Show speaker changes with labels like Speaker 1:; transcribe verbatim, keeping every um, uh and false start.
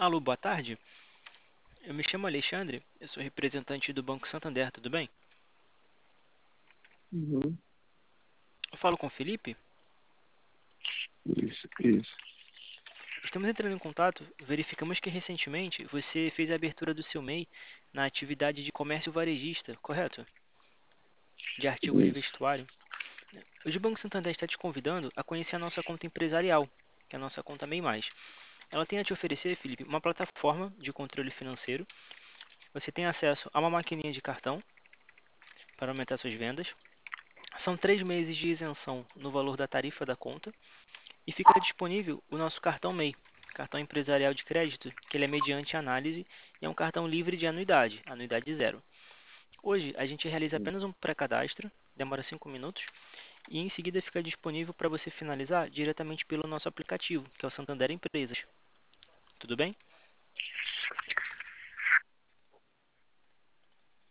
Speaker 1: Alô, boa tarde. Eu me chamo Alexandre, eu sou representante do Banco Santander, tudo bem?
Speaker 2: Uhum.
Speaker 1: Eu falo com o Felipe.
Speaker 2: Isso, isso.
Speaker 1: Estamos entrando em contato, verificamos que recentemente você fez a abertura do seu M E I na atividade de comércio varejista, correto? De artigos de
Speaker 2: Isso.
Speaker 1: vestuário. Hoje o Banco Santander está te convidando a conhecer a nossa conta empresarial, que é a nossa conta M E I mais. Ela tem a te oferecer, Felipe, uma plataforma de controle financeiro. Você tem acesso a uma maquininha de cartão para aumentar suas vendas. São três meses de isenção no valor da tarifa da conta. E fica disponível o nosso cartão M E I, cartão empresarial de crédito, que ele é mediante análise e é um cartão livre de anuidade, anuidade zero. Hoje a gente realiza apenas um pré-cadastro, demora cinco minutos, e em seguida fica disponível para você finalizar diretamente pelo nosso aplicativo, que é o Santander Empresas. Tudo bem?